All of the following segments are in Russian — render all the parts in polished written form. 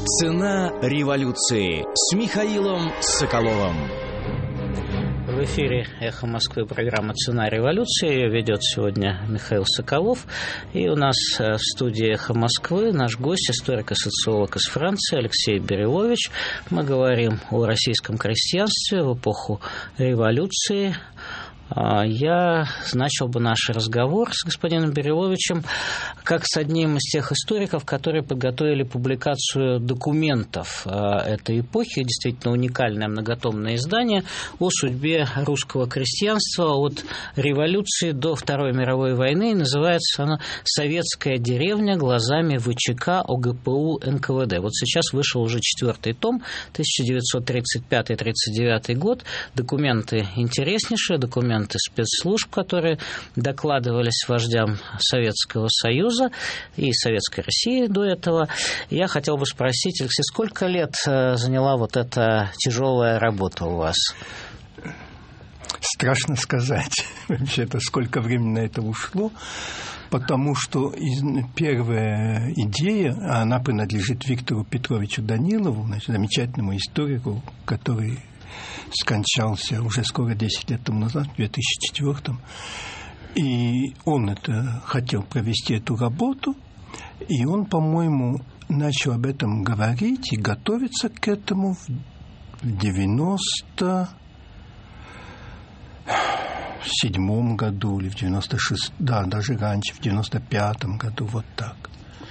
Цена революции с Михаилом Соколовым. В эфире «Эхо Москвы» программа «Цена революции». Ее ведет сегодня Михаил Соколов. И у нас в студии «Эхо Москвы» наш гость, историк и социолог из Франции Алексей Берилович. Мы говорим о российском крестьянстве в эпоху революции. Я начал бы наш разговор с господином Бериловичем как с одним из тех историков, которые подготовили публикацию документов этой эпохи, действительно уникальное многотомное издание о судьбе русского крестьянства от революции до Второй мировой войны. Называется оно «Советская деревня глазами ВЧК ОГПУ НКВД». Вот сейчас вышел уже 4-й том, 1935-39 год. Документы интереснейшие, документы спецслужб, которые докладывались вождям Советского Союза и Советской России до этого. Я хотел бы спросить, Алексей, сколько лет заняла вот эта тяжелая работа у вас? Страшно сказать, вообще-то, сколько времени на это ушло, потому что первая идея, она принадлежит Виктору Петровичу Данилову, значит, замечательному историку, который скончался уже скоро 10 лет тому назад, в 2004-м. И он хотел провести эту работу, и он, по-моему, начал об этом говорить и готовиться к этому в 97-м году или в 96-м, да, даже раньше, в 95-м году, вот так.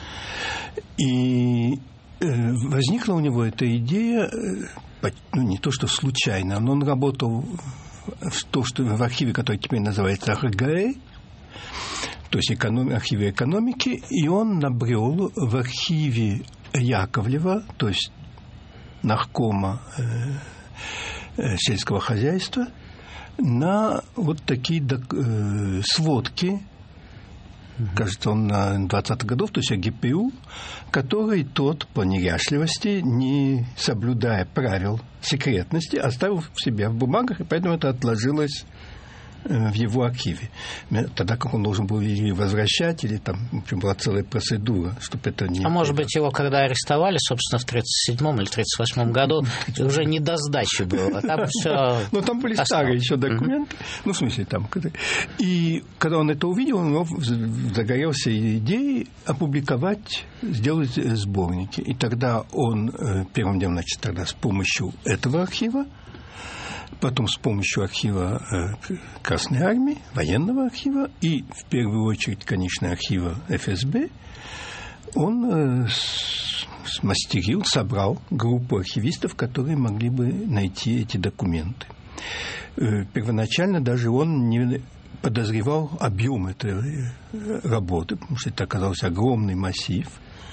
И возникла у него эта идея, не то что случайно, но он работал в архиве, который теперь называется РГЭ, то есть архиве экономики, и он набрел в архиве Яковлева, то есть наркома сельского хозяйства, на вот такие сводки, кажется, он на 20-х годов, то есть ОГПУ, который тот по неряшливости, не соблюдая правил секретности, оставил в себя в бумагах, и поэтому это отложилось в его архиве. Тогда как он должен был или возвращать, или там, в общем, была целая процедура, чтобы это не... может быть, его когда арестовали, собственно, в 1937 или 1938 году, уже не до сдачи было. Там все. Но там были старые еще документы. В смысле, там... И когда он это увидел, у него загорелся идеей опубликовать, сделать сборники. И тогда он первым делом, значит, тогда с помощью этого архива, потом с помощью архива Красной Армии, военного архива и, в первую очередь, конечно, архива ФСБ, он смастерил, собрал группу архивистов, которые могли бы найти эти документы. Первоначально даже он не подозревал объем этой работы, потому что это оказался огромный массив.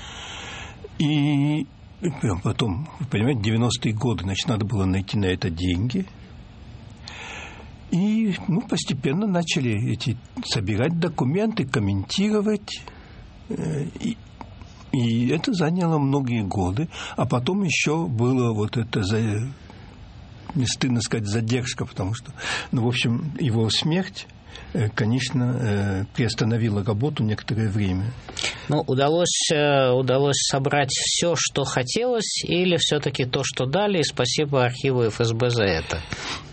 И потом, вы понимаете, 90-е годы, значит, надо было найти на это деньги. И постепенно начали собирать документы, комментировать. И это заняло многие годы. А потом еще было вот это, не стыдно сказать, задержка, потому что, в общем, его смерть, конечно, приостановила работу некоторое время. Удалось собрать все, что хотелось, или все-таки то, что дали, и спасибо архиву ФСБ за это?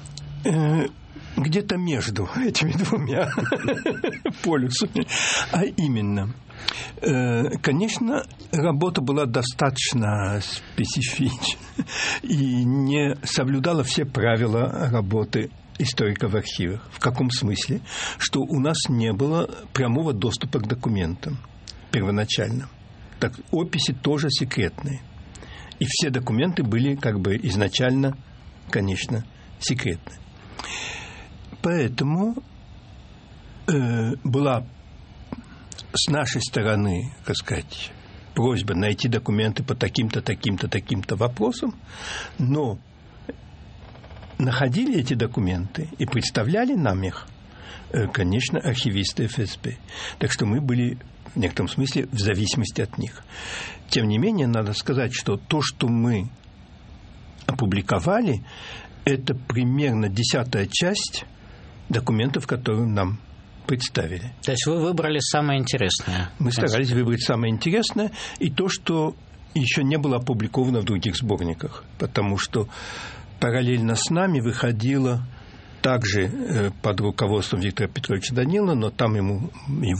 Где-то между этими двумя полюсами. А именно, конечно, работа была достаточно специфична и не соблюдала все правила работы историка в архивах. В каком смысле? Что у нас не было прямого доступа к документам первоначально. Так, описи тоже секретные. И все документы были как бы изначально, конечно, секретны. Поэтому была с нашей стороны, так сказать, просьба найти документы по таким-то, таким-то, таким-то вопросам, но находили эти документы и представляли нам их, конечно, архивисты ФСБ. Так что мы были в некотором смысле в зависимости от них. Тем не менее, надо сказать, что то, что мы опубликовали, это примерно 10-я часть документов, которые нам представили. То есть вы выбрали самое интересное? Мы старались выбрать самое интересное и то, что еще не было опубликовано в других сборниках, потому что параллельно с нами выходила также под руководством Виктора Петровича Данилова, но там ему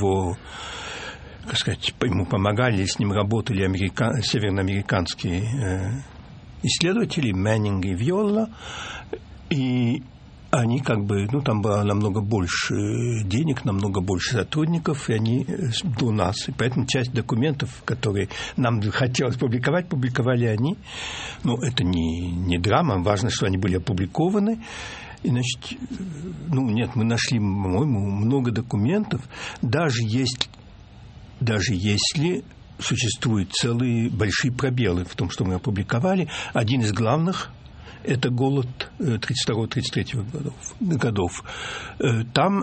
помогали, с ним работали североамериканские исследователи Мэннинг и Виола, и они там было намного больше денег, намного больше сотрудников, и они до нас. И поэтому часть документов, которые нам хотелось публиковать, публиковали они. Но это не драма, важно, что они были опубликованы. И, значит, мы нашли, по-моему, много документов, даже если существуют целые большие пробелы в том, что мы опубликовали. Один из главных – это голод 32-33 годов. Там,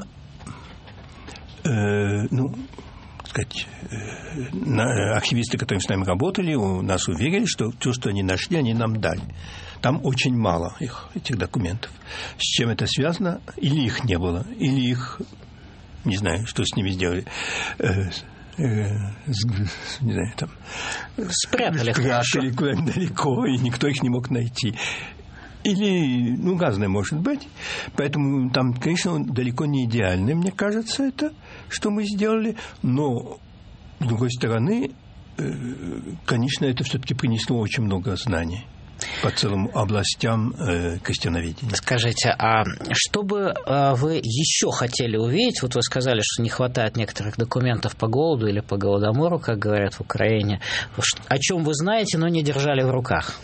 архивисты, которые с нами работали, у нас уверили, что то, что они нашли, они нам дали. Там очень мало этих документов. С чем это связано? Или их не было, или их, не знаю, что с ними сделали. Спрятали куда-нибудь далеко, и никто их не мог найти. Или, разное может быть. Поэтому там, конечно, далеко не идеально, мне кажется, это, что мы сделали. Но, с другой стороны, конечно, это все-таки принесло очень много знаний по целым областям крестьяноведения. Скажите, а что бы вы еще хотели увидеть? Вот вы сказали, что не хватает некоторых документов по голоду или по голодомору, как говорят в Украине. О чем вы знаете, но не держали в руках?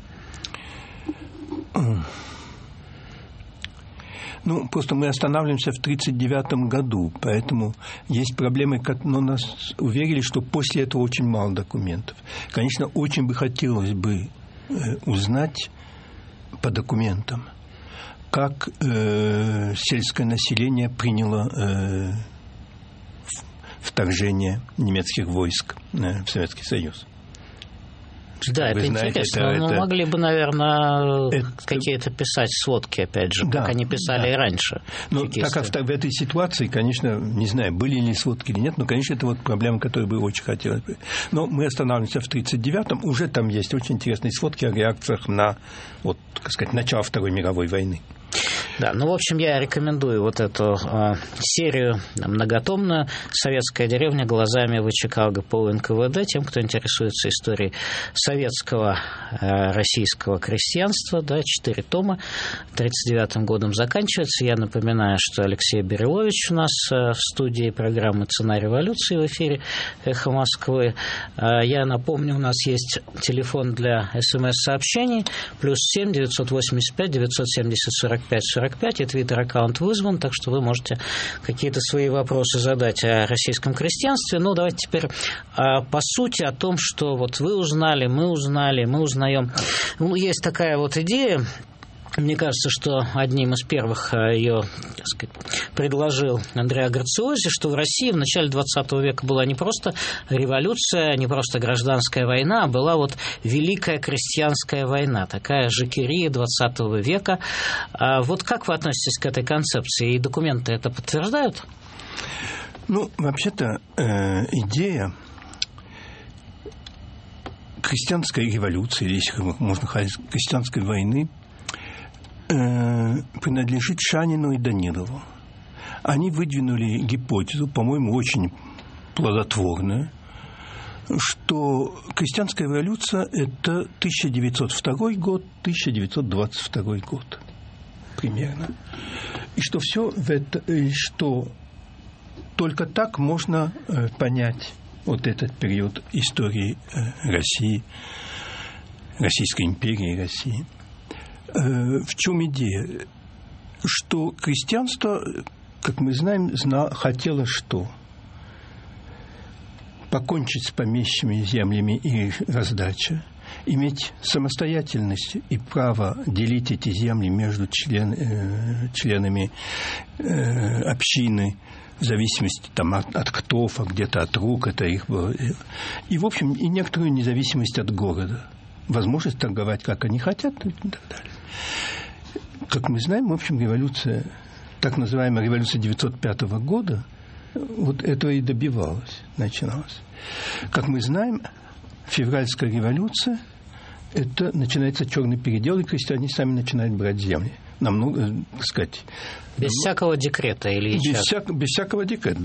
Просто мы останавливаемся в 1939 году, поэтому есть проблемы, но нас уверили, что после этого очень мало документов. Конечно, очень бы хотелось бы узнать по документам, как сельское население приняло вторжение немецких войск в Советский Союз. Да, это интересно. Но могли бы, наверное, какие-то писать сводки, опять же, как они писали и раньше. Ну, так как в этой ситуации, конечно, не знаю, были ли сводки или нет, но, конечно, это вот проблема, которую бы очень хотелось бы. Но мы останавливаемся в 1939-м. Уже там есть очень интересные сводки о реакциях на, вот, так сказать, начало Второй мировой войны. Да, в общем, я рекомендую вот эту серию многотомную «Советская деревня глазами ВЧК ГПУ НКВД» тем, кто интересуется историей советского российского крестьянства. 4 тома. 1939 годом заканчивается. Я напоминаю, что Алексей Берилович у нас в студии программы «Цена революции» в эфире «Эхо Москвы». Я напомню, у нас есть телефон для СМС-сообщений +7 985 970 45 45, и твиттер-аккаунт вызван, так что вы можете какие-то свои вопросы задать о российском крестьянстве. Но давайте теперь по сути о том, что вот вы узнали, мы узнаем. Есть такая вот идея. Мне кажется, что одним из первых ее, так сказать, предложил Андреа Грациози, что в России в начале 20 века была не просто революция, не просто гражданская война, а была вот Великая крестьянская война, такая жакерия 20 века. Вот как вы относитесь к этой концепции? И документы это подтверждают? Вообще-то идея крестьянской революции, или, если можно сказать, крестьянской войны, принадлежит Шанину и Данилову. Они выдвинули гипотезу, по-моему, очень плодотворную, что крестьянская революция – это 1902 год, 1922 год примерно. И что все что только так можно понять вот этот период истории России, Российской империи, России. В чем идея? Что крестьянство, как мы знаем, хотело что? Покончить с помещими землями и их раздача, иметь самостоятельность и право делить эти земли между членами общины, в зависимости от ктов, а где-то от рук, это их было. И, в общем, и некоторую независимость от города. Возможность торговать, как они хотят, и так далее. Как мы знаем, в общем, революция, так называемая революция 1905 года, вот этого и добивалась, начиналась. Как мы знаем, февральская революция, это начинается черный передел, и крестьяне сами начинают брать земли. Намного, так сказать... Без всякого декрета или без всякого декрета,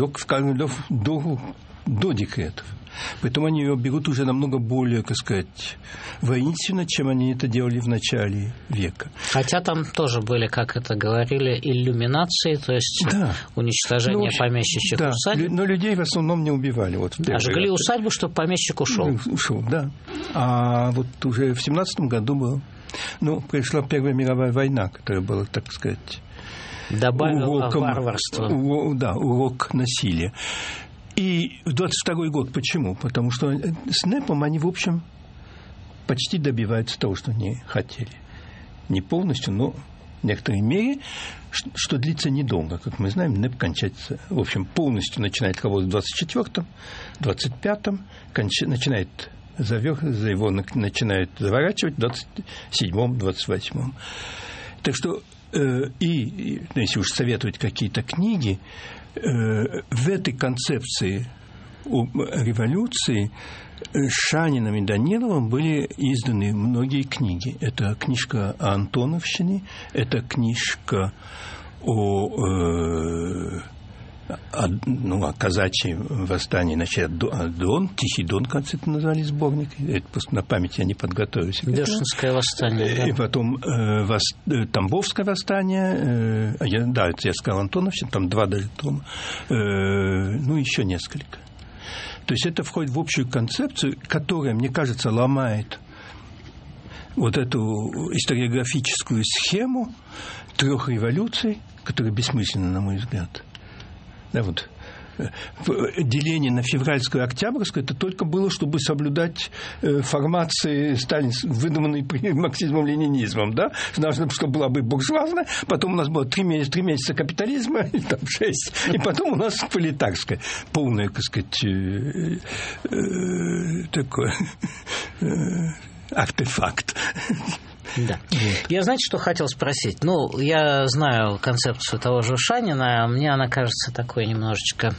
до декретов. Поэтому они ее берут уже намного более, так сказать, воинственно, чем они это делали в начале века. Хотя там тоже были, как это говорили, иллюминации, то есть уничтожение помещичьих усадеб. Но людей в основном не убивали. Жгли усадьбу, чтобы помещик ушел. Ушел, да. А вот уже в 17 году пришла Первая мировая война, которая была, так сказать... Добавила варварство. Урок насилия. И в 22-й год почему? Потому что с НЭПом они, в общем, почти добиваются того, что они хотели. Не полностью, но в некоторой мере, что длится недолго. Как мы знаем, НЭП кончается, в общем, полностью начинает работать в 24-м, 25-м, начинает заворачивать в 27-м, 28-м. Так что, если уж советовать какие-то книги, в этой концепции революции Шаниным и Даниловым были изданы многие книги. Это книжка о Антоновщине, это книжка о казачьем восстании, значит, Дон, Тихий Дон, кажется, это назвали сборник. Это просто на память я не подготовился. Дёшинское восстание. Да. И потом Тамбовское восстание. Это я сказал Антоновщина, там 2 даже тома. Еще несколько. То есть это входит в общую концепцию, которая, мне кажется, ломает вот эту историографическую схему 3 революций, которая бессмысленна, на мой взгляд. Да, вот. Деление на февральскую и октябрьскую это только было, чтобы соблюдать формации выдуманные марксизмом-ленинизмом, да? Нужно, чтобы была бы буржуазная, потом у нас было 3 месяца капитализма, и там 6, и потом у нас пролетарская, полная, так сказать, такой артефакт. Да. Я, знаете, что хотел спросить? Я знаю концепцию того же Шанина, мне она кажется такой немножечко,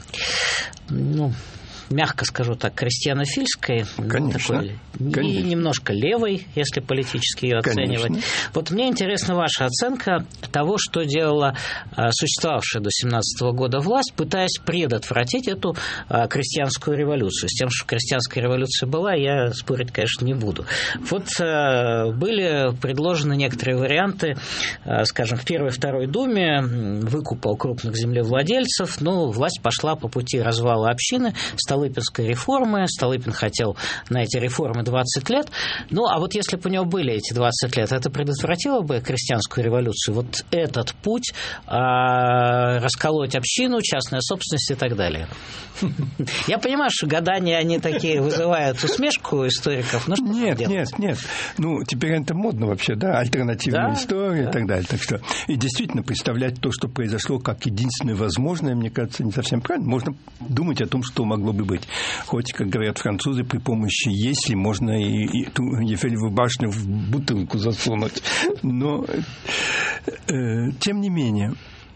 мягко скажу так, крестьянофильской. Конечно. И немножко левой, если политически ее оценивать. Конечно. Вот мне интересна ваша оценка того, что делала существовавшая до 17 года власть, пытаясь предотвратить эту крестьянскую революцию. С тем, что крестьянская революция была, я спорить, конечно, не буду. Вот были предложены некоторые варианты, скажем, в Первой и Второй Думе выкупа у крупных землевладельцев, но власть пошла по пути развала общины, Столыпинской реформы. Столыпин хотел на эти реформы 20 лет. А вот если бы у него были эти 20 лет, это предотвратило бы крестьянскую революцию? Вот этот путь расколоть общину, частная собственность и так далее. Я понимаю, что гадания, они такие вызывают усмешку историков. Нет. Теперь это модно вообще, да, альтернативная история и так далее. Так что, и действительно, представлять то, что произошло, как единственное возможное, мне кажется, не совсем правильно. Можно думать о том, что могло бы быть. Хоть, как говорят французы, при помощи «если» можно и ту Эйфелеву башню в бутылку засунуть. Но, тем не менее,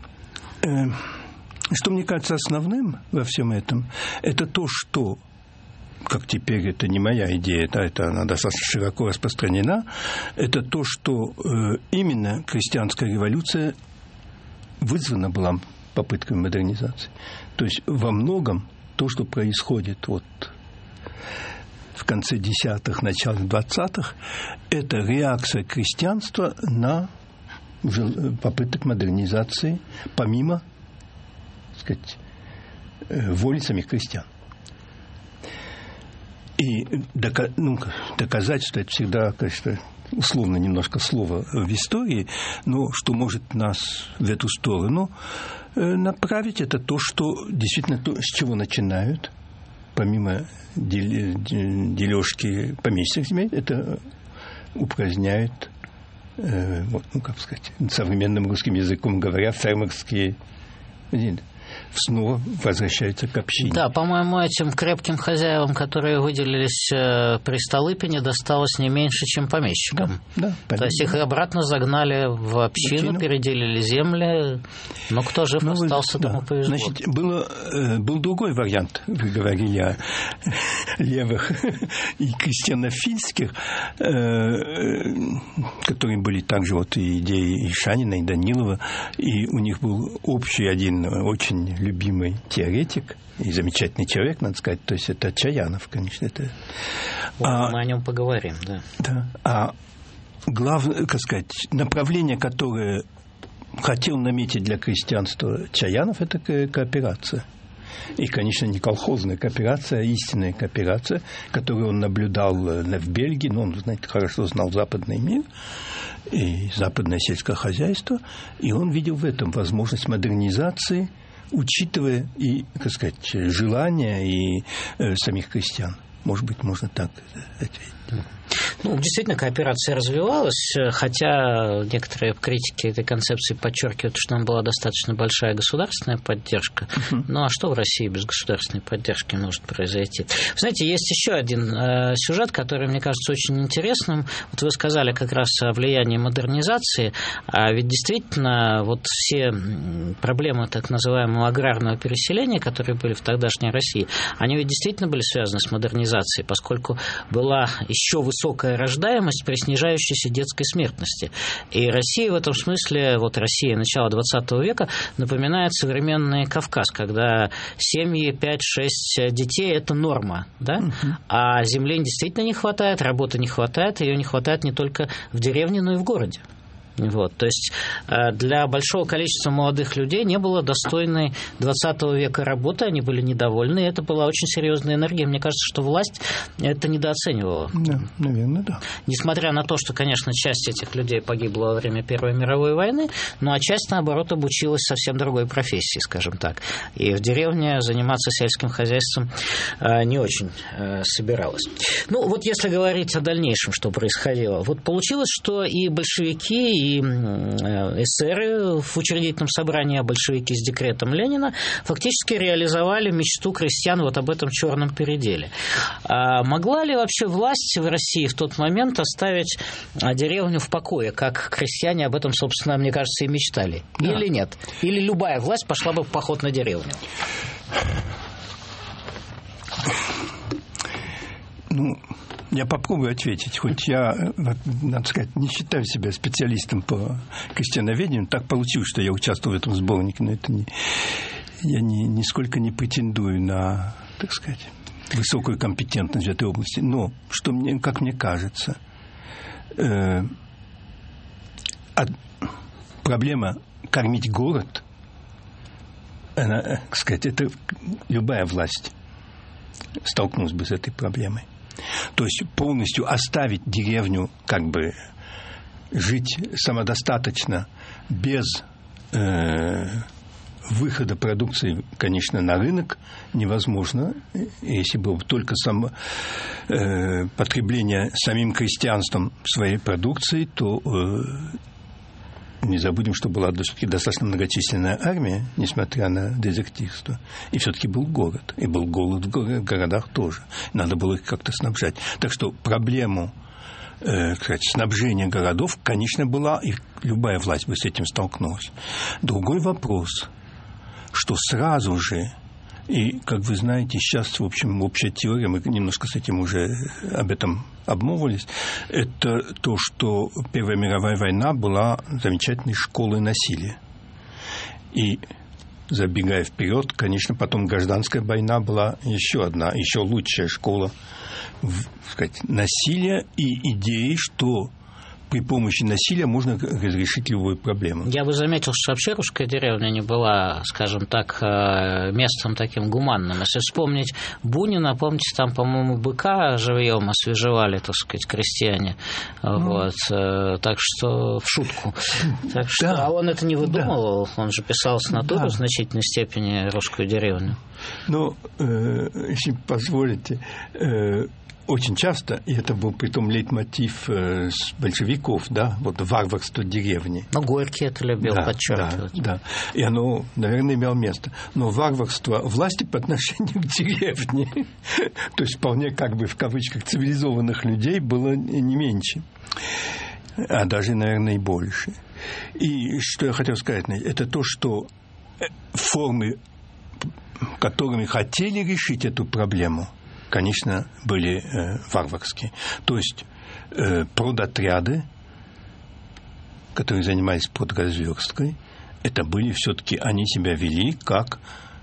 что мне кажется основным во всем этом, это то, что, как теперь, это не моя идея, это она достаточно широко распространена, это то, что именно крестьянская революция вызвана была попытками модернизации. То есть во многом то, что происходит в конце 10-х, начале 20-х, это реакция крестьянства на уже попыток модернизации, помимо, так сказать, воли самих крестьян. И доказать, что это всегда, конечно, условно немножко слово в истории, но что может нас в эту сторону направить, это то, что действительно то, с чего начинают, помимо дележки помещичьих земель, это упраздняют, современным русским языком говоря, фермерские снова возвращаются к общине. Да, по-моему, этим крепким хозяевам, которые выделились при Столыпине, досталось не меньше, чем помещикам. Да, то есть их обратно загнали в общину, переделили земли, но кто жив остался, тому повезло. Значит, был другой вариант, вы говорили о левых и крестьянофильских, которые были также вот и идеи и Шанина, и Данилова, и у них был общий один очень любимый теоретик и замечательный человек, надо сказать, то есть это Чаянов, конечно. Мы о нем поговорим, да. Да. А главное, как сказать, направление, которое хотел наметить для крестьянства Чаянов, это кооперация. И, конечно, не колхозная кооперация, а истинная кооперация, которую он наблюдал в Бельгии, но он, знаете, хорошо знал западный мир и западное сельское хозяйство, и он видел в этом возможность модернизации, учитывая и, так сказать, желания и самих крестьян. Может быть, можно так ответить. Ну, действительно, кооперация развивалась, хотя некоторые критики этой концепции подчеркивают, что там была достаточно большая государственная поддержка. Ну, а что в России без государственной поддержки может произойти? Вы знаете, есть еще один сюжет, который, мне кажется, очень интересным. Вот вы сказали как раз о влиянии модернизации, а ведь действительно вот все проблемы так называемого аграрного переселения, которые были в тогдашней России, они ведь действительно были связаны с модернизацией, поскольку была еще высокая рождаемость при снижающейся детской смертности. И Россия в этом смысле, вот Россия начала XX века, напоминает современный Кавказ, когда семьи 5-6 детей – это норма, да? А земли действительно не хватает, работы не хватает, ее не хватает не только в деревне, но и в городе. Вот, то есть для большого количества молодых людей не было достойной 20 века работы, они были недовольны, и это была очень серьезная энергия. Мне кажется, что власть это недооценивала. Да, наверное, да. Несмотря на то, что, конечно, часть этих людей погибла во время Первой мировой войны, ну а часть, наоборот, обучилась совсем другой профессии, скажем так. И в деревне заниматься сельским хозяйством не очень собиралась. Ну, вот если говорить о дальнейшем, что происходило, вот получилось, что и большевики, и эсеры в учредительном собрании, а большевики с декретом Ленина фактически реализовали мечту крестьян вот об этом черном переделе. Могла ли вообще власть в России в тот момент оставить деревню в покое, как крестьяне об этом, собственно, мне кажется, и мечтали? Да. Или нет? Или любая власть пошла бы в поход на деревню? Ну, я попробую ответить, хоть я, надо сказать, не считаю себя специалистом по крестьяноведению. Так получилось, что я участвовал в этом сборнике, но это я нисколько не претендую на, так сказать, высокую компетентность в этой области. Но, как мне кажется, проблема кормить город, она, так сказать, это любая власть столкнулась бы с этой проблемой. То есть полностью оставить деревню, как бы жить самодостаточно, без выхода продукции, конечно, на рынок невозможно. Если было бы только потребление самим крестьянством своей продукции, то не забудем, что была все-таки достаточно многочисленная армия, несмотря на дезертирство. И все-таки был город. И был голод в городах тоже. Надо было их как-то снабжать. Так что проблему снабжения городов, конечно, была, и любая власть бы с этим столкнулась. Другой вопрос, что сразу же, и, как вы знаете, сейчас, в общем, общая теория, мы немножко с этим уже об этом обмолвились, это то, что Первая мировая война была замечательной школой насилия. И, забегая вперед, конечно, потом гражданская война была еще одна, еще лучшая школа, сказать, насилия и идеи, что при помощи насилия можно разрешить любую проблему. Я бы заметил, что вообще русская деревня не была, скажем так, местом таким гуманным. Если вспомнить Бунина, помните, там, по-моему, быка живьем освежевали, так сказать, крестьяне. Вот. Так что в шутку. Так что, да. А он это не выдумывал, он же писал с натуры в значительной степени русскую деревню. Ну, если позволите, очень часто, и это был притом лейтмотив с большевиков, да, вот варварство деревни. Но Горький это любил подчеркивать. Да. И оно, наверное, имело место. Но варварство власти по отношению к деревне, то есть вполне как бы в кавычках цивилизованных людей, было не меньше, а даже, наверное, и больше. И что я хотел сказать, это то, что формы, которыми хотели решить эту проблему, конечно, были варварские. То есть продотряды, которые занимались продразверсткой, это были все-таки, они себя вели как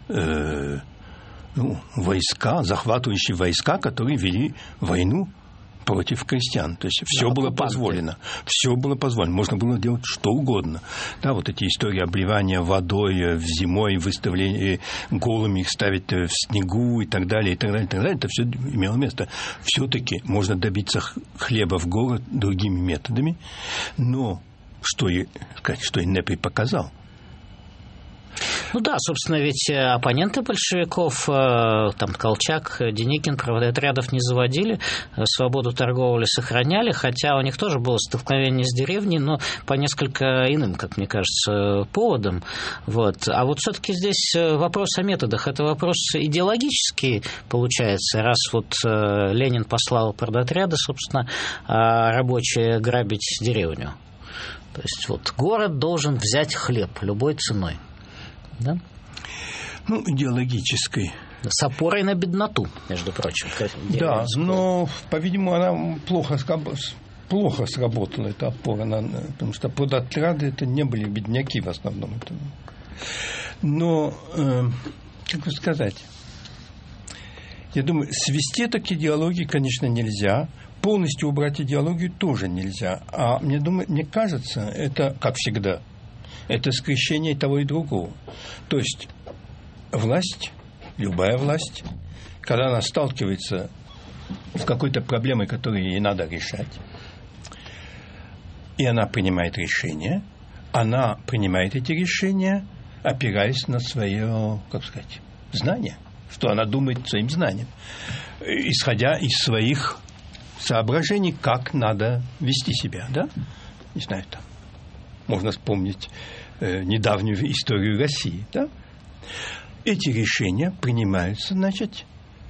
войска, захватывающие войска, которые вели войну против крестьян. То есть все было позволено. Все было позволено. Можно было делать что угодно. Да, вот эти истории обливания водой зимой, выставления голыми, их ставить в снегу и так далее, и так далее, и так далее. Это все имело место. Все-таки можно добиться хлеба в город другими методами. Но что и Непри показал. Ну да, собственно, ведь оппоненты большевиков, там Колчак, Деникин, продотрядов не заводили, свободу торговли сохраняли, хотя у них тоже было столкновение с деревней, но по несколько иным, как мне кажется, поводам. Вот. А вот все-таки здесь вопрос о методах. Это вопрос идеологический, получается, раз вот Ленин послал продотряды, собственно, рабочие грабить деревню. То есть вот город должен взять хлеб любой ценой. Да? Ну, идеологической. С опорой на бедноту, между прочим. Да, но, по-видимому, она плохо сработала, эта опора. Потому что продотряды это не были бедняки в основном. Но, как бы сказать, я думаю, свести это к идеологии, конечно, нельзя. Полностью убрать идеологию тоже нельзя. А мне кажется, это, как всегда, это скрещение того и другого. То есть власть, любая власть, когда она сталкивается с какой-то проблемой, которую ей надо решать, и она принимает решения, она принимает эти решения, опираясь на свое, как сказать, знание, что она думает своим знанием, исходя из своих соображений, как надо вести себя, да? Не знаю, там можно вспомнить недавнюю историю России, да? Эти решения принимаются, значит,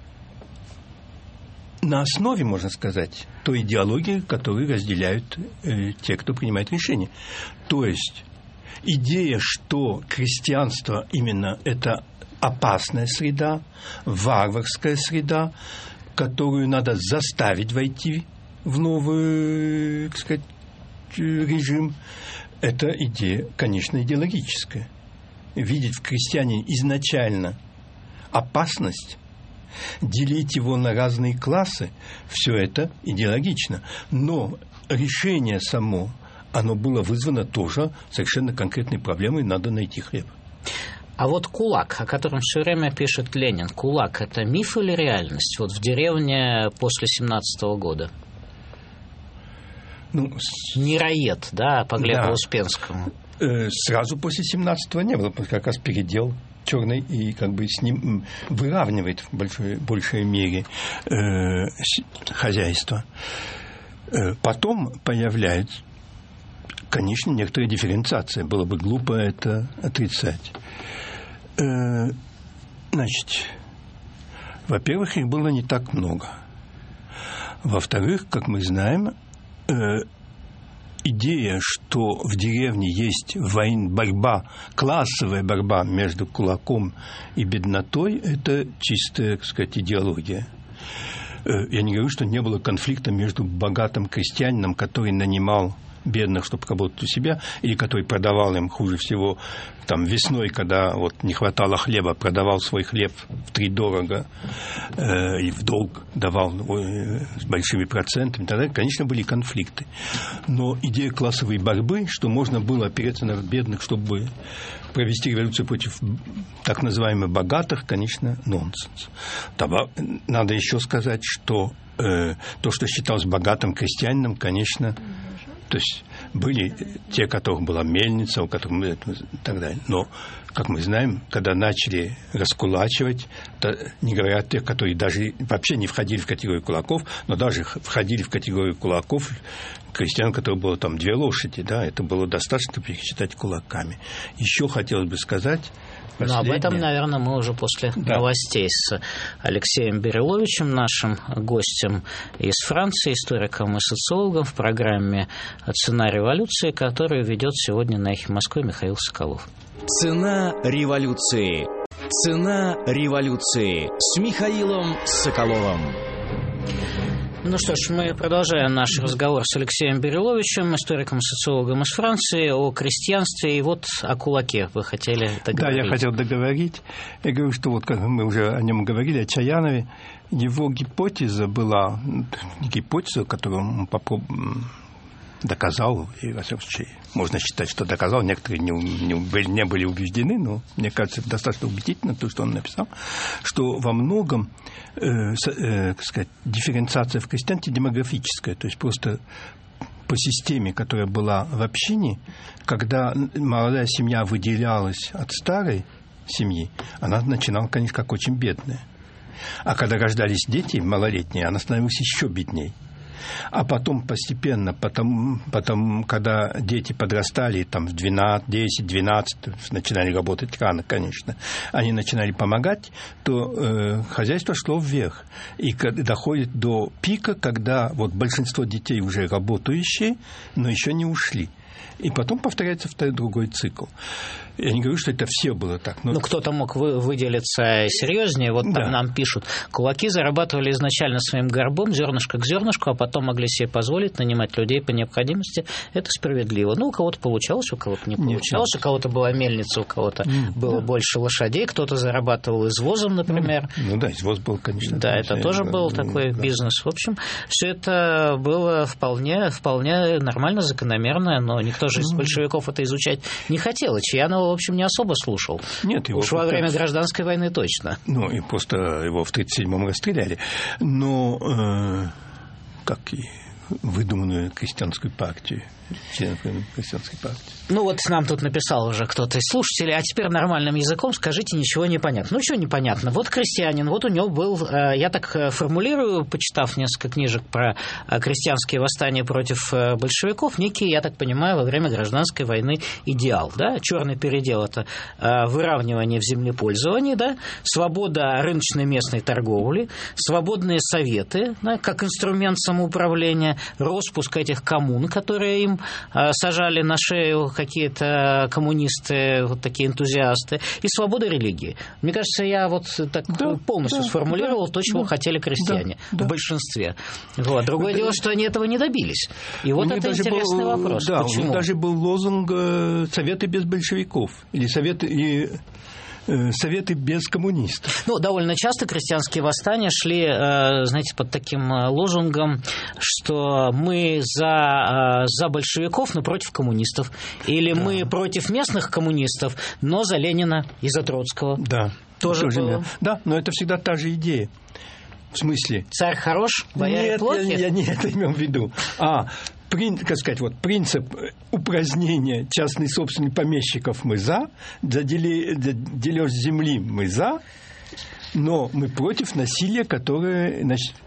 на основе, можно сказать, той идеологии, которую разделяют те, кто принимает решения. То есть идея, что крестьянство именно это опасная среда, варварская среда, которую надо заставить войти в новый, так сказать, режим, это идея, конечно, идеологическая. Видеть в крестьянине изначально опасность, делить его на разные классы, все это идеологично. Но решение само, оно было вызвано тоже совершенно конкретной проблемой, надо найти хлеб. А вот кулак, о котором все время пишет Ленин, кулак – это миф или реальность? Вот в деревне после 17-го года. Мироед, да, по Глебу Успенскому. Сразу после 17-го не было, как раз передел черный и как бы с ним выравнивает в большей мере хозяйство. Потом появляется, конечно, некоторая дифференциация. Было бы глупо это отрицать. Значит, во-первых, их было не так много. Во-вторых, как мы знаем, идея, что в деревне есть борьба, классовая борьба между кулаком и беднотой, это чистая, так сказать, идеология. Я не говорю, что не было конфликта между богатым крестьянином, который нанимал бедных, чтобы работать у себя, или который продавал им хуже всего там весной, когда вот не хватало хлеба, продавал свой хлеб втридорого и в долг давал с большими процентами, тогда, конечно, были конфликты. Но идея классовой борьбы, что можно было опереться на бедных, чтобы провести революцию против так называемых богатых, конечно, нонсенс. Надо еще сказать, что то, что считалось богатым крестьянином, конечно, то есть Были те, у которых была мельница, у которых и так далее. Но, как мы знаем, когда начали раскулачивать, не говоря о тех, которые даже вообще не входили в категорию кулаков, но даже входили в категорию кулаков, крестьян, у которых было там 2 лошади, да, это было достаточно, чтобы их считать кулаками. Еще хотелось бы сказать... Но об этом, наверное, мы уже после новостей с Алексеем Бериловичем, нашим гостем из Франции, историком и социологом в программе «Цена революции», которую ведет сегодня на «Эхе Москвы» Михаил Соколов. Цена революции. Цена революции с Михаилом Соколовым. Ну что ж, мы продолжаем наш разговор с Алексеем Бериловичем, историком и социологом из Франции, о крестьянстве и вот о кулаке вы хотели договорить. Да, я хотел договорить. Я говорю, что вот как мы уже о нем говорили, о Чаянове, его гипотеза была, гипотеза, которую он доказал, и, во всяком случае, можно считать, что доказал, некоторые не были убеждены, но, мне кажется, достаточно убедительно то, что он написал, что во многом, как сказать, дифференциация в крестьянстве демографическая, то есть просто по системе, которая была в общине, когда молодая семья выделялась от старой семьи, она начинала, конечно, как очень бедная. А когда рождались дети малолетние, она становилась еще бедней. А потом постепенно, потом, когда дети подрастали, там в 12, 10, 12, начинали работать рано, конечно, они начинали помогать, то хозяйство шло вверх. И доходит до пика, когда вот большинство детей уже работающие, но еще не ушли. И потом повторяется другой цикл. Я не говорю, что это все было так. Но кто-то мог выделиться серьезнее. Вот там нам пишут, кулаки зарабатывали изначально своим горбом, зернышко к зернышку, а потом могли себе позволить нанимать людей по необходимости. Это справедливо. Ну, у кого-то получалось, у кого-то не получалось. У кого-то была мельница, у кого-то было больше лошадей, кто-то зарабатывал извозом, например. Ну да, извоз был, конечно. Да, это тоже был такой бизнес. В общем, все это было вполне нормально, закономерно, но никто же из большевиков это изучать не хотел. И Чаянова, в общем, не особо слушал. Нет, его уж во время гражданской войны точно. Ну, и просто его в 1937-м расстреляли. Но, как и выдуманную крестьянскую партию. Членов крестьянской партии. Ну, вот нам тут написал уже кто-то из слушателей, а теперь нормальным языком скажите, ничего не понятно. Ну, что непонятно? Вот крестьянин, вот у него был, я так формулирую, почитав несколько книжек про крестьянские восстания против большевиков, некий, я так понимаю, во время гражданской войны идеал, да? Черный передел – это выравнивание в землепользовании, да? Свобода рыночной местной торговли, свободные советы, да? Как инструмент самоуправления, распуск этих коммун, которые им сажали на шею какие-то коммунисты, вот такие энтузиасты, и свобода религии. Мне кажется, я вот так полностью сформулировал то, чего хотели крестьяне в большинстве. Вот. Другое дело, что они этого не добились. И вот это интересный вопрос. Да, почему? У них даже был лозунг «Советы без большевиков» или «Советы без коммунистов». Ну, довольно часто крестьянские восстания шли, знаете, под таким лозунгом, что мы за большевиков, но против коммунистов. Или мы против местных коммунистов, но за Ленина и за Троцкого. Да. Тоже было. Да, но это всегда та же идея. В смысле? Царь хорош, бояре плохи? Нет, я не это имел в виду. Как сказать, вот принцип упразднения частной собственности помещиков мы за дележ земли мы за, но мы против насилия, которое...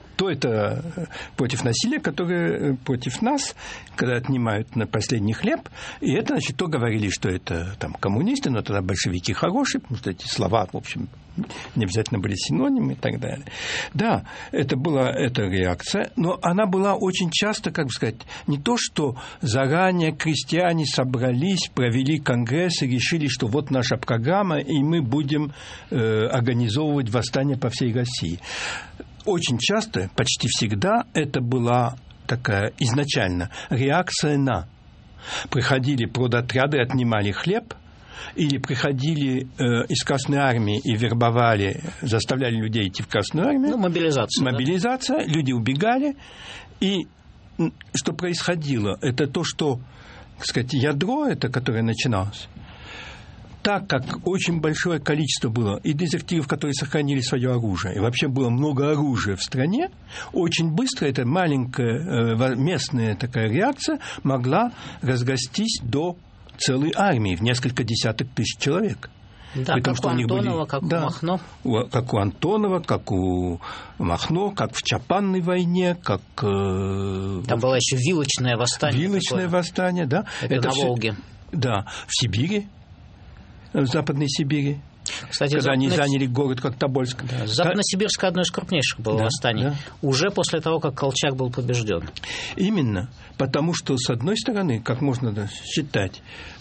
против насилия, которое против нас, когда отнимают на последний хлеб. И это, значит, то говорили, что это там коммунисты, но тогда большевики хорошие, потому что эти слова, в общем, не обязательно были синонимы и так далее. Да, это была эта реакция, но она была очень часто, как бы сказать, не то, что заранее крестьяне собрались, провели конгресс и решили, что вот наша программа, и мы будем организовывать восстание по всей России. Очень часто, почти всегда, это была такая изначально реакция на. Приходили продотряды, отнимали хлеб, или приходили из Красной Армии и вербовали, заставляли людей идти в Красную Армию. Ну, мобилизация. Мобилизация, да? Люди убегали. И что происходило? Это то, что, так сказать, ядро, это, которое начиналось, так как очень большое количество было и дезертиров, которые сохранили свое оружие, и вообще было много оружия в стране, очень быстро эта маленькая местная такая реакция могла разрастись до целой армии в несколько десяток тысяч человек. Да, том, как у Антонова, как у Махно. Как у Антонова, как у Махно, как в Чапанной войне, как... Там было еще вилочное восстание. Вилочное восстание, да. Это на Волге. Да, в Сибири, в Западной Сибири. Кстати, когда они заняли город как Тобольск. Да, Западносибирское одно из крупнейших было восстаний. Да. Уже после того, как Колчак был побежден. Именно. Потому что, с одной стороны, как можно считать...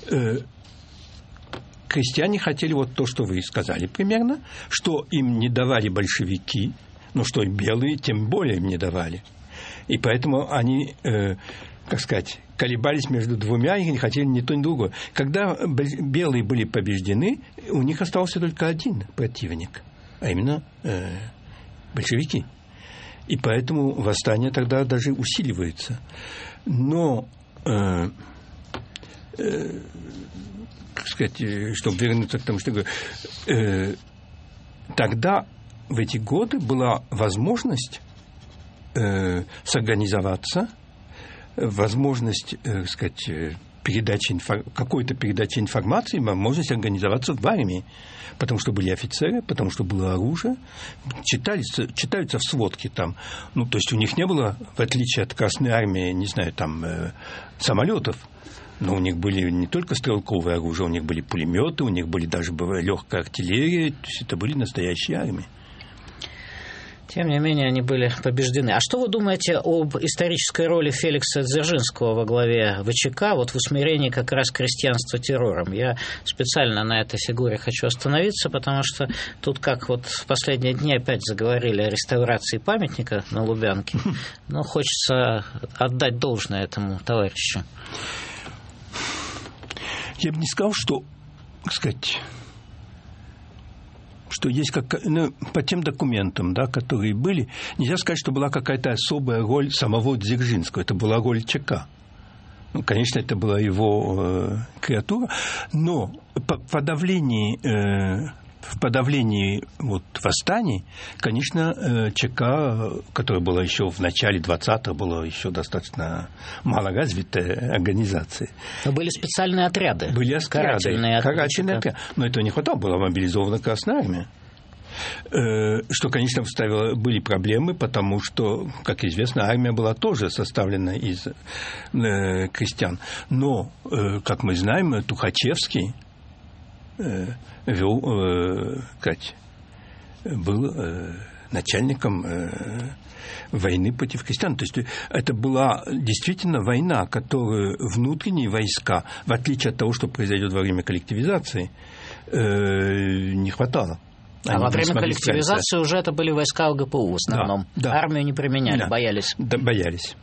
крестьяне хотели вот то, что вы сказали примерно, что им не давали большевики, но что и белые тем более им не давали. И поэтому они, как сказать, колебались между двумя и не хотели ни то, ни другое. Когда белые были побеждены, у них остался только один противник, а именно большевики. И поэтому восстание тогда даже усиливается. Но... как сказать, чтобы вернуться к тому, что я говорю, тогда, в эти годы, была возможность сорганизоваться, возможность, так сказать, какой-то передачи информации, возможность организоваться в армии, потому что были офицеры, потому что было оружие, читаются в сводке там, ну, то есть у них не было, в отличие от Красной армии, не знаю, там, самолетов. Но у них были не только стрелковые оружия, у них были пулеметы, у них были даже легкая артиллерия, то есть это были настоящие армии. Тем не менее, они были побеждены. А что вы думаете об исторической роли Феликса Дзержинского во главе ВЧК вот в усмирении как раз крестьянства террором? Я специально на этой фигуре хочу остановиться, потому что тут, как вот в последние дни опять заговорили о реставрации памятника на Лубянке, но хочется отдать должное этому товарищу. Я бы не сказал, что, так сказать, что есть по тем документам, да, которые были, нельзя сказать, что была какая-то особая роль самого Дзержинского. Это была роль ЧК. Ну, конечно, это была его креатура, но в подавлении вот восстаний, конечно, ЧК, которая была еще в начале 20-х, была еще достаточно малоразвитая организация. Но были специальные отряды. Были карательные отряды. Но этого не хватало, была мобилизована Красная армия. Что, конечно, были проблемы, потому что, как известно, армия была тоже составлена из крестьян. Но, как мы знаем, Тухачевский был начальником войны против крестьян. То есть это была действительно война, которую внутренние войска, в отличие от того, что произойдет во время коллективизации, не хватало. А во время коллективизации уже это были войска ЛГПУ в основном. Да. Армию не применяли, боялись. Да, боялись.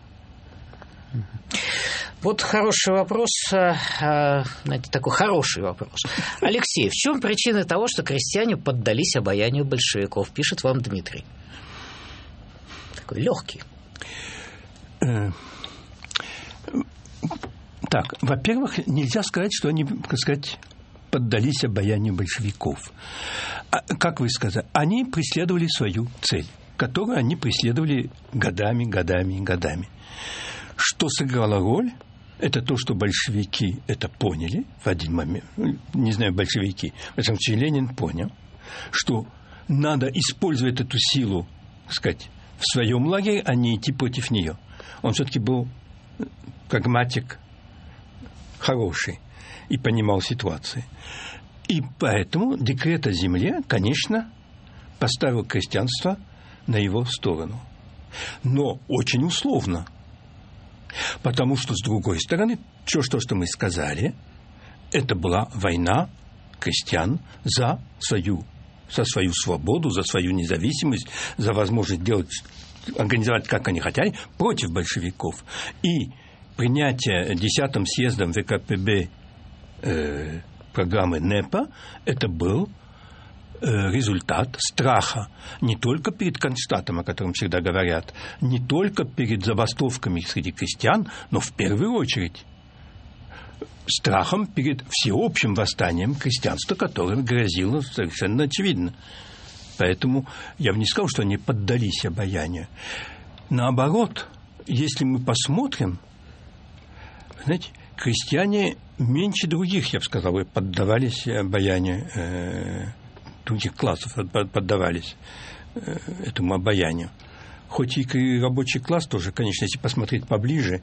Вот хороший вопрос, знаете, такой хороший вопрос. Алексей, в чем причина того, что крестьяне поддались обаянию большевиков? Пишет вам Дмитрий. Такой легкий. Так, во-первых, нельзя сказать, что они, так сказать, поддались обаянию большевиков. Как вы сказали, они преследовали свою цель, которую они преследовали годами. Что сыграло роль? Это то, что большевики это поняли в один момент. Не знаю, большевики. В этом случае Ленин понял, что надо использовать эту силу, так сказать, в своем лагере, а не идти против нее. Он все-таки был прагматик хороший и понимал ситуацию. И поэтому декрет о земле, конечно, поставил крестьянство на его сторону. Но очень условно. Потому что, с другой стороны, то, что мы сказали, это была война крестьян за свою свободу, за свою независимость, за возможность организовать, как они хотели, против большевиков. И принятие 10-м съездом ВКПБ программы НЭПа, это был результат страха не только перед Кронштадтом, о котором всегда говорят, не только перед забастовками среди крестьян, но в первую очередь страхом перед всеобщим восстанием крестьянства, которое грозило совершенно очевидно. Поэтому я бы не сказал, что они поддались обаянию. Наоборот, если мы посмотрим, знаете, крестьяне меньше других, я бы сказал, поддавались обаянию, других классов поддавались этому обаянию. Хоть и рабочий класс тоже, конечно, если посмотреть поближе,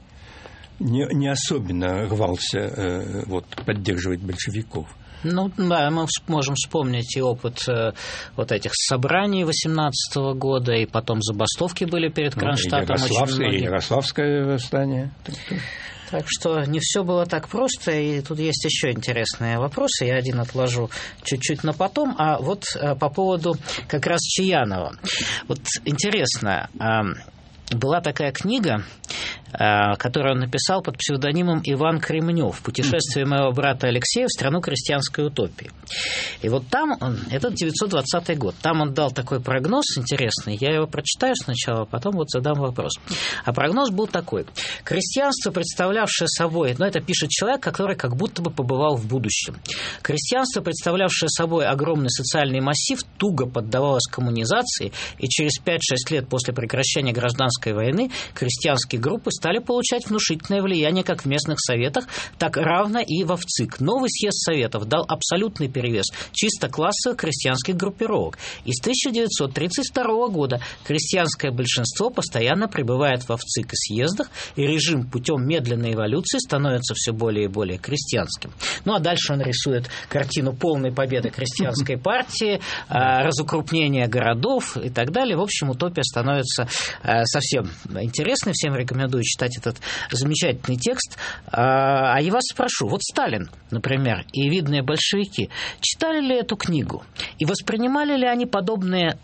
не особенно рвался поддерживать большевиков. Ну, да, мы можем вспомнить и опыт вот этих собраний 18-го года, и потом забастовки были перед Кронштадтом. И Ярославское восстание. Так что не все было так просто, и тут есть еще интересные вопросы. Я один отложу чуть-чуть на потом. А вот по поводу как раз Чаянова. Вот интересно, была такая книга, которую он написал под псевдонимом Иван Кремнев «Путешествие моего брата Алексея в страну крестьянской утопии». И вот там, это 920 год, там он дал такой прогноз интересный, я его прочитаю сначала, а потом вот задам вопрос. А прогноз был такой. Крестьянство, представлявшее собой, это пишет человек, который как будто бы побывал в будущем. Крестьянство, представлявшее собой огромный социальный массив, туго поддавалось коммунизации, и через 5-6 лет после прекращения гражданской войны крестьянские группы стали получать внушительное влияние как в местных советах, так равно и во ВЦИК. Новый съезд советов дал абсолютный перевес чисто классовых крестьянских группировок. И с 1932 года крестьянское большинство постоянно пребывает во ВЦИК и съездах, и режим путем медленной эволюции становится все более и более крестьянским. Ну а дальше он рисует картину полной победы крестьянской партии, разукрупнения городов и так далее. В общем, утопия становится совсем интересной. Всем рекомендую читать этот замечательный текст. А я вас спрошу, вот Сталин, например, и видные большевики, читали ли эту книгу? И воспринимали ли они подобные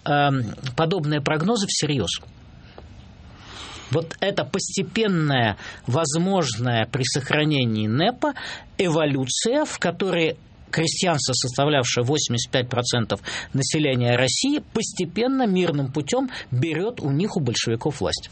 прогнозы всерьез? Вот это постепенная, возможная при сохранении НЭПа эволюция, в которой крестьянство, составлявшее 85% населения России, постепенно мирным путем берет у них, у большевиков, власть.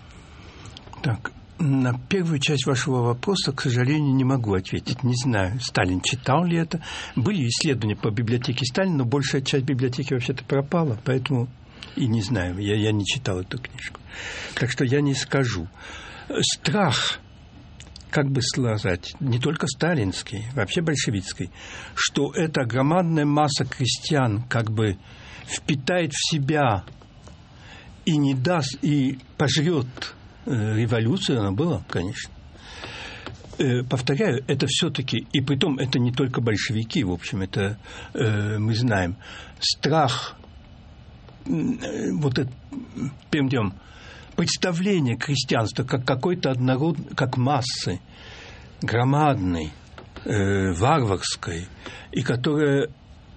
Так, на первую часть вашего вопроса, к сожалению, не могу ответить. Не знаю, Сталин читал ли это. Были исследования по библиотеке Сталина, но большая часть библиотеки вообще-то пропала, поэтому и не знаю, я не читал эту книжку. Так что я не скажу. Страх, как бы сказать, не только сталинский, вообще большевистский, что эта громадная масса крестьян как бы впитает в себя и не даст, и пожрет революцию, она была, конечно. Повторяю, это все-таки, и притом это не только большевики, в общем, это мы знаем, страх, вот это, первым делом, представление крестьянства как какой-то однородный, как массы, громадной, варварской, и которая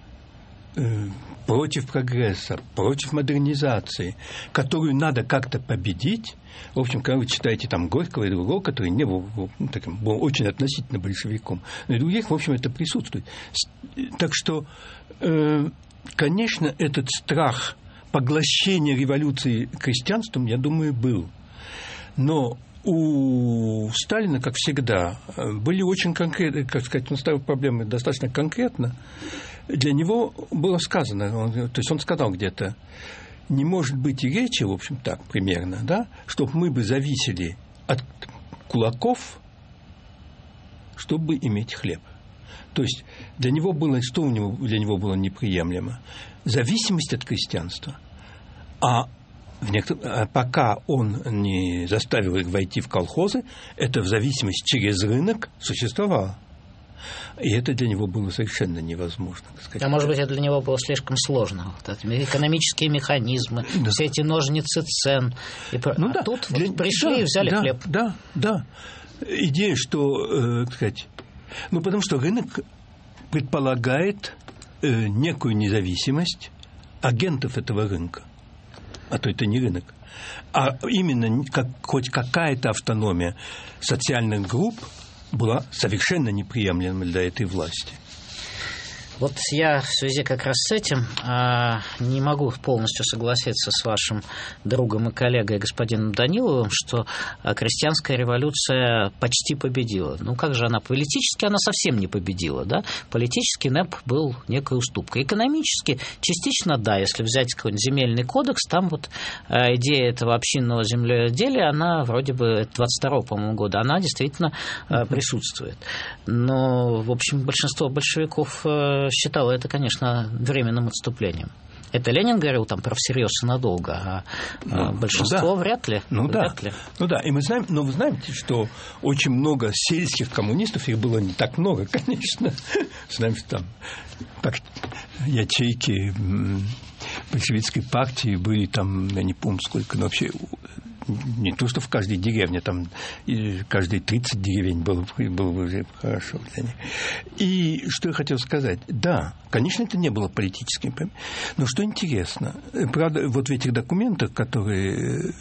против прогресса, против модернизации, которую надо как-то победить. В общем, когда вы читаете там Горького и другого, который не был, был очень относительно большевиком, но и других, в общем, это присутствует. Так что, конечно, этот страх поглощения революции крестьянством, я думаю, был. Но у Сталина, как всегда, были очень конкретные, как сказать, он ставил проблемы достаточно конкретно. Для него было сказано, то есть он сказал где-то, не может быть и речи, в общем, так примерно, да, чтобы мы бы зависели от кулаков, чтобы иметь хлеб. То есть для него было, что для него было неприемлемо? Зависимость от крестьянства. А пока он не заставил их войти в колхозы, эта зависимость через рынок существовала. И это для него было совершенно невозможно. А может быть, это для него было слишком сложно. Вот экономические механизмы, да. Все эти ножницы цен. Ну, да. Тут вот пришли и взяли хлеб. Да. Идея, что, сказать, потому что рынок предполагает некую независимость агентов этого рынка. А то это не рынок. А именно хоть какая-то автономия социальных групп была совершенно неприемлема для этой власти. Вот я в связи как раз с этим не могу полностью согласиться с вашим другом и коллегой господином Даниловым, что крестьянская революция почти победила. Ну как же она? Политически она совсем не победила, да? Политически НЭП был некой уступкой. Экономически частично да, если взять какой-нибудь земельный кодекс, там вот идея этого общинного земледелия, она вроде бы 22-го, по-моему, года, она действительно присутствует. Но, в общем, большинство большевиков считало это, конечно, временным отступлением. Это Ленин говорил там про всерьез и надолго, а большинство вряд ли. Вряд ли. Ну да, и мы знаем, но вы знаете, что очень много сельских коммунистов, их было не так много, конечно. Знаем, что там ячейки большевистской партии были там, я не помню сколько, но вообще не то, что в каждой деревне, там каждые 30 деревень было бы уже хорошо для них. И что я хотел сказать? Да, конечно, это не было политическим. Но что интересно, правда, вот в этих документах, которые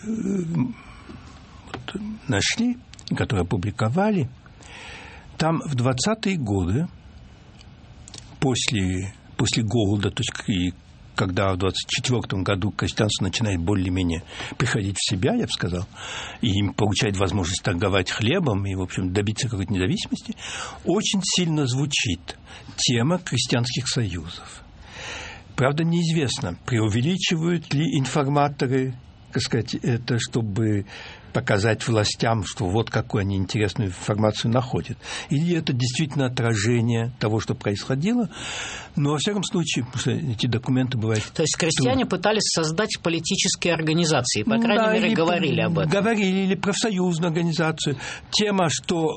нашли, которые опубликовали, там в 20-е годы, после голода, то есть когда в 1924 году крестьянство начинает более-менее приходить в себя, я бы сказал, и получает возможность торговать хлебом и, в общем, добиться какой-то независимости, очень сильно звучит тема крестьянских союзов. Правда, неизвестно, преувеличивают ли информаторы, так сказать, это, чтобы показать властям, что вот какую они интересную информацию находят. Или это действительно отражение того, что происходило. Но, во всяком случае, эти документы бывают... То есть крестьяне пытались создать политические организации, по крайней мере, говорили об этом. Говорили, или профсоюзную организацию. Тема, что...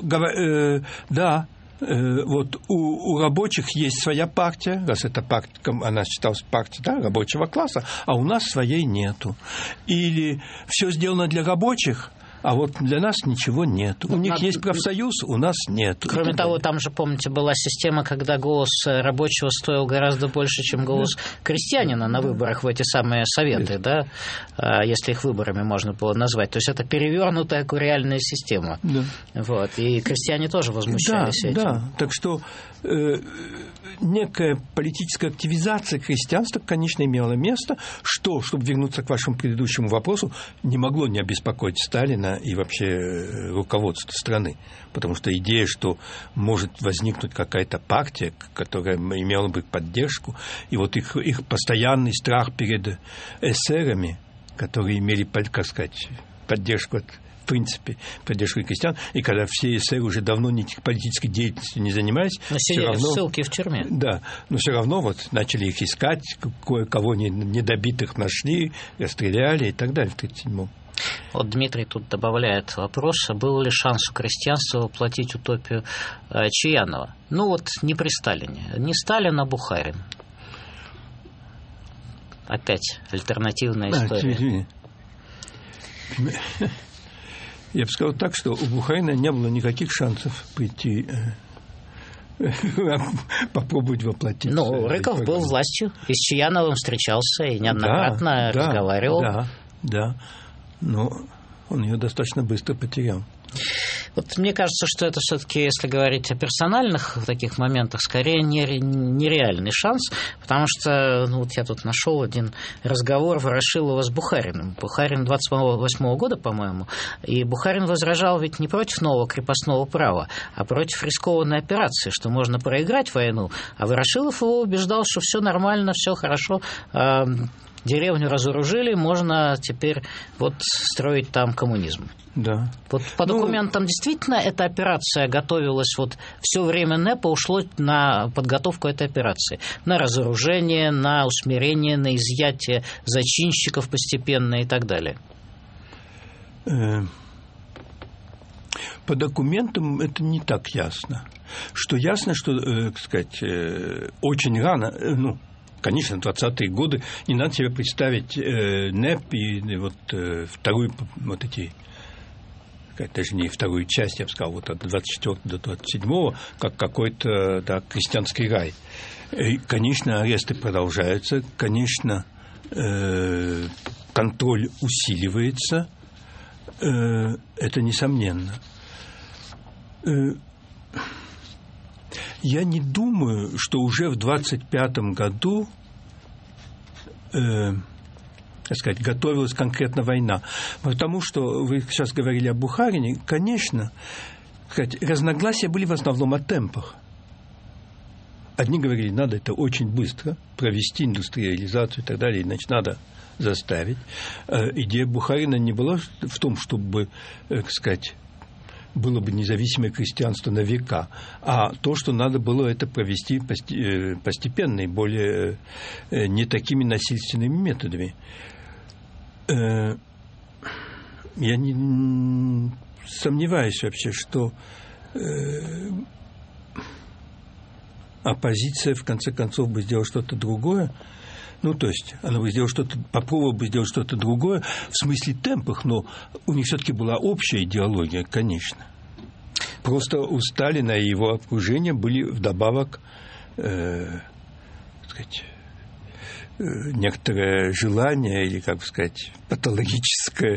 вот у рабочих есть своя партия, раз эта партия, она считалась партией, да, рабочего класса, а у нас своей нету. Или все сделано для рабочих, а вот для нас ничего нет. У них есть профсоюз, у нас нет. Кроме того, там же, помните, была система, когда голос рабочего стоил гораздо больше, чем голос крестьянина на выборах в эти самые советы, да, если их выборами можно было назвать. То есть это перевернутая куриальная система. Да. Вот. И крестьяне тоже возмущались этим. Да, так что некая политическая активизация крестьянства, конечно, имела место, что, чтобы вернуться к вашему предыдущему вопросу, не могло не обеспокоить Сталина и вообще руководство страны. Потому что идея, что может возникнуть какая-то партия, которая имела бы поддержку, и вот их постоянный страх перед эсерами, которые имели, как сказать, поддержку от... в принципе, поддержку крестьян, и когда все эсеры уже давно политической деятельностью не занимались... Но сидели в ссылке в тюрьме. Да, но все равно вот начали их искать, кое-кого недобитых нашли, расстреляли и так далее в 1937-м. Вот Дмитрий тут добавляет вопрос, был ли шанс у крестьянства воплотить утопию Чаянова? Ну вот не при Сталине. Не Сталин, а Бухарин. Опять альтернативная история. Я бы сказал так, что у Бухарина не было никаких шансов прийти, попробовать воплотить. Ну, Рыков был властью, и с Чаяновым встречался, и неоднократно разговаривал. Да, но он ее достаточно быстро потерял. Вот мне кажется, что это все-таки, если говорить о персональных таких моментах, скорее нереальный шанс, потому что, ну вот я тут нашел один разговор Ворошилова с Бухариным. Бухарин 28-го года, по-моему, и Бухарин возражал ведь не против нового крепостного права, а против рискованной операции, что можно проиграть войну, а Ворошилов его убеждал, что все нормально, все хорошо, деревню разоружили, можно теперь вот строить там коммунизм. Да. Вот по документам действительно эта операция готовилась, вот все время НЭПа ушло на подготовку этой операции, на разоружение, на усмирение, на изъятие зачинщиков постепенно и так далее. По документам это не так ясно. Что ясно, что, так сказать, очень рано, конечно, 20-е годы, не надо себе представить НЭП и вот вторую, вот эти, даже не вторую часть, я бы сказал, вот от 24 до 27, как какой-то крестьянский рай. И, конечно, аресты продолжаются, конечно, контроль усиливается, это несомненно. Я не думаю, что уже в 25 году, так сказать, готовилась конкретно война. Потому что вы сейчас говорили о Бухарине, конечно, сказать, разногласия были в основном о темпах. Одни говорили, надо это очень быстро провести индустриализацию и так далее, иначе надо заставить. Идея Бухарина не была в том, чтобы, так сказать, было бы независимое крестьянство на века, а то, что надо было это провести постепенно и более не такими насильственными методами. Я не сомневаюсь вообще, что оппозиция в конце концов бы сделала что-то другое. Ну, то есть, она бы сделала что-то, попробовала бы сделать что-то другое в смысле темпах, но у них все-таки была общая идеология, конечно. Просто у Сталина и его окружения были вдобавок, так сказать, некоторое желание, или, как сказать, патологическое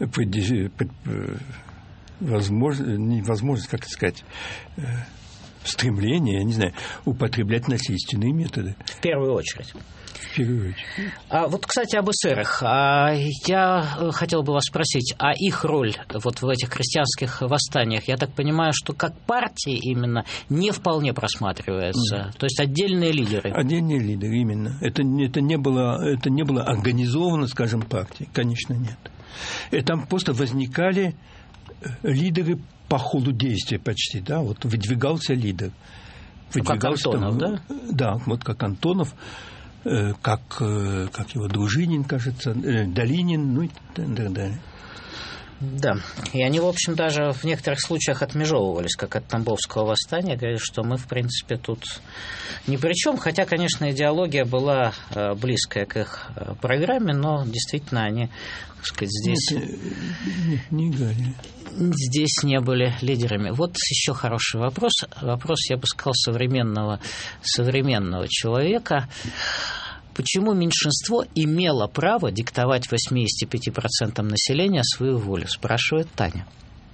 невозможность, как сказать, стремление, я не знаю, употреблять насильственные методы. В первую очередь. А вот, кстати, об эсерах. Я хотел бы вас спросить, а их роль вот в этих крестьянских восстаниях, я так понимаю, что как партии именно не вполне просматривается, то есть отдельные лидеры. Отдельные лидеры, именно. Это не было организовано, скажем, партией, конечно, нет. И там просто возникали лидеры по ходу действия почти, да, вот выдвигался лидер. Выдвигался, как Антонов, да? Да, вот как Антонов, как его Дружинин, кажется, Долинин, ну и так далее. Да, и они, в общем, даже в некоторых случаях отмежевывались, как от Тамбовского восстания, говорили, что мы, в принципе, тут ни при чем, хотя, конечно, идеология была близкая к их программе, но действительно они, так сказать, здесь... Не говорили. Здесь не были лидерами. Вот еще хороший вопрос. Вопрос, я бы сказал, современного человека. Почему меньшинство имело право диктовать 85% населения свою волю? Спрашивает Таня.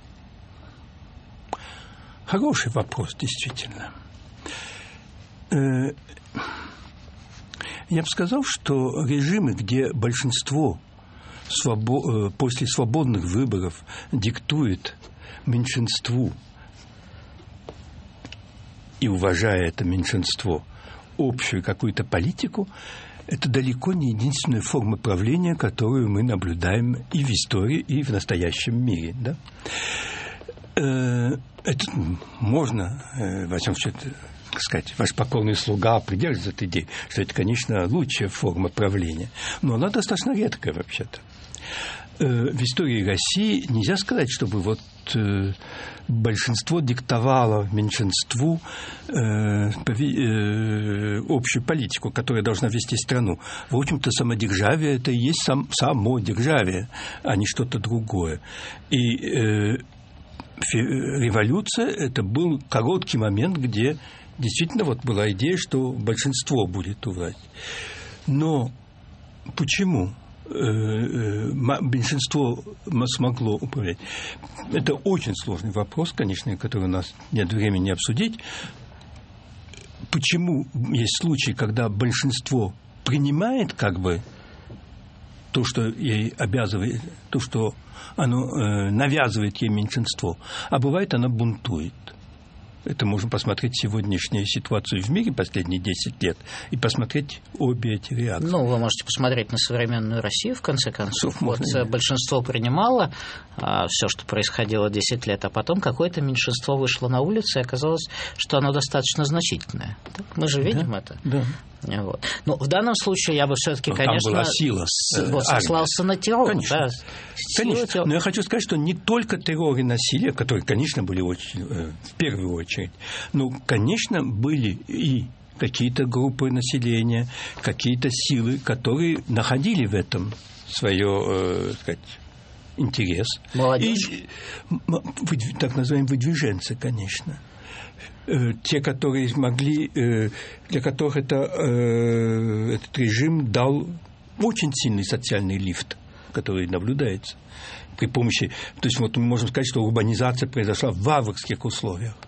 Хороший вопрос, действительно. Я бы сказал, что режимы, где большинство после свободных выборов диктует меньшинству и, уважая это меньшинство, общую какую-то политику, это далеко не единственная форма правления, которую мы наблюдаем и в истории, и в настоящем мире. Да? Это можно, во всяком случае, так сказать, ваш покорный слуга придерживается этой идеи, что это, конечно, лучшая форма правления, но она достаточно редкая вообще-то. В истории России нельзя сказать, чтобы вот большинство диктовало меньшинству общую политику, которая должна вести страну. В общем-то, самодержавие – это и есть само державие, а не что-то другое. И революция – это был короткий момент, где действительно вот была идея, что большинство будет у власти. Но почему меньшинство смогло управлять? Это очень сложный вопрос, конечно, который у нас нет времени обсудить. Почему есть случаи, когда большинство принимает как бы то, что ей обязывает, то, что оно навязывает ей меньшинство, а бывает, она бунтует. Это можно посмотреть сегодняшнюю ситуацию в мире последние 10 лет и посмотреть обе эти реакции. Ну, вы можете посмотреть на современную Россию, в конце концов. Вот большинство принимало все, что происходило 10 лет, а потом какое-то меньшинство вышло на улицу, и оказалось, что оно достаточно значительное. Так, мы же видим это. Да. Вот. Но в данном случае я бы все-таки, конечно, была сила, сослался на террор. Конечно. Да, конечно. Но я хочу сказать, что не только террор и насилие, которые, конечно, были очень, в первую очередь, но, конечно, были и какие-то группы населения, какие-то силы, которые находили в этом свое, сказать, интерес. Молодежь. И так называемые выдвиженцы, конечно. Те, которые смогли, для которых этот режим дал очень сильный социальный лифт, который наблюдается при помощи... То есть вот мы можем сказать, что урбанизация произошла в варварских условиях.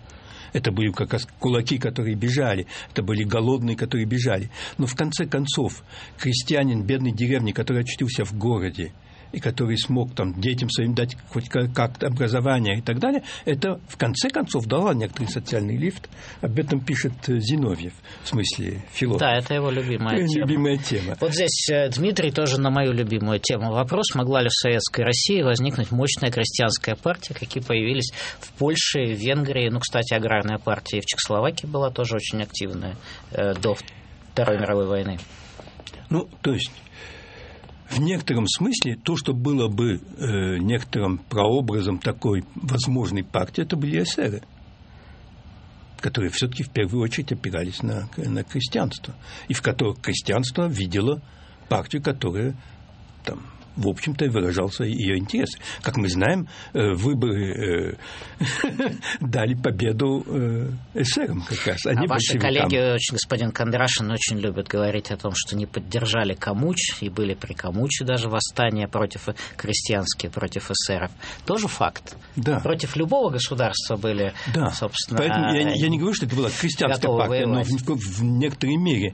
Это были как раз кулаки, которые бежали, это были голодные, которые бежали. Но в конце концов крестьянин бедной деревни, который очутился в городе, и который смог там детям своим дать хоть как-то образование и так далее, это в конце концов дало некоторый социальный лифт. Об этом пишет Зиновьев, в смысле философ. Да, это его любимая тема. Вот здесь Дмитрий тоже на мою любимую тему вопрос. Могла ли в Советской России возникнуть мощная крестьянская партия, какие появились в Польше, в Венгрии? Ну, кстати, аграрная партия и в Чехословакии была тоже очень активная до Второй мировой войны. Ну, то есть в некотором смысле то, что было бы некоторым прообразом такой возможной партии, это были эсеры, которые все-таки в первую очередь опирались на крестьянство, и в которых крестьянство видело партию, которая там, в общем-то, выражался ее интерес. Как мы знаем, выборы дали победу эсерам как раз, а не ваши большевикам. коллеги, господин Кондрашин, очень любят говорить о том, что не поддержали Камуч, и были при Камуче даже восстания крестьянские против эсеров. Тоже факт. Да. Против любого государства были, собственно... Поэтому я не говорю, что это была крестьянская партия, но в некоторой мере.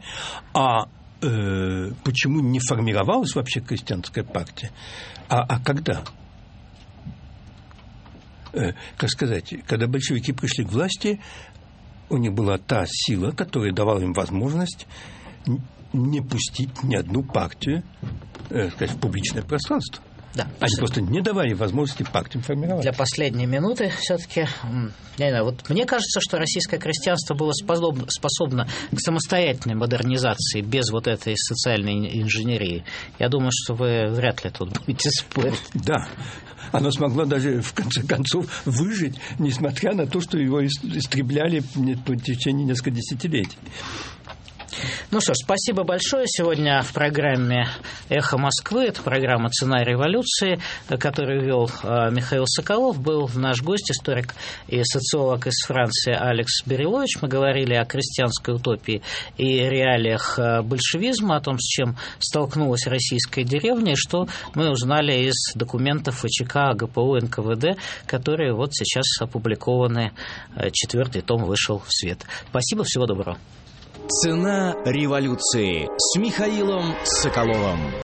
Почему не формировалась вообще крестьянская партия? А когда? Как сказать, когда большевики пришли к власти, у них была та сила, которая давала им возможность не пустить ни одну партию, сказать, в публичное пространство. Да. Они просто не давали возможности партиям формироваться. Для последней минуты все-таки, не знаю, вот мне кажется, что российское крестьянство было способно к самостоятельной модернизации без вот этой социальной инженерии. Я думаю, что вы вряд ли тут будете спорить. Да. Оно смогло даже, в конце концов, выжить, несмотря на то, что его истребляли в течение нескольких десятилетий. Ну что ж, спасибо большое. Сегодня в программе «Эхо Москвы», это программа «Цена революции», которую вел Михаил Соколов, был наш гость, историк и социолог из Франции Алекс Берилович. Мы говорили о крестьянской утопии и реалиях большевизма, о том, с чем столкнулась российская деревня, и что мы узнали из документов ВЧК, ГПУ, НКВД, которые вот сейчас опубликованы, 4-й том вышел в свет. Спасибо, всего доброго. «Цена революции» с Михаилом Соколовым.